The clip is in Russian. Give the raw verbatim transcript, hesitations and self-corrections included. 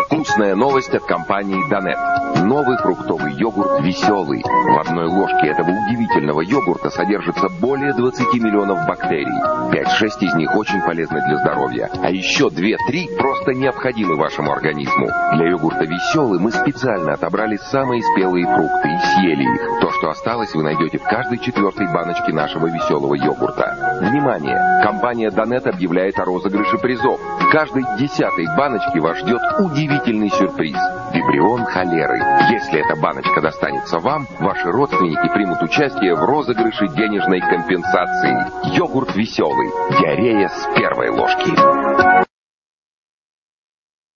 Вкусная новость от компании Danette. Новый фруктовый йогурт «Веселый». В одной ложке этого удивительного йогурта содержится более двадцати миллионов бактерий. пять-шесть из них очень полезны для здоровья, а еще две-три просто необходимы вашему организму. Для йогурта «Веселый» мы специально отобрали самые спелые фрукты и съели их. То, что осталось, вы найдете в каждой четвертой баночке нашего веселого йогурта. Внимание! Компания Danette объявляет о розыгрыше призов. В каждой десятой баночке вас ждет удивительный сюрприз – вибрион холеры. Если эта баночка достанется вам, ваши родственники примут участие в розыгрыше денежной компенсации. Йогурт «Веселый». Диарея с первой ложки.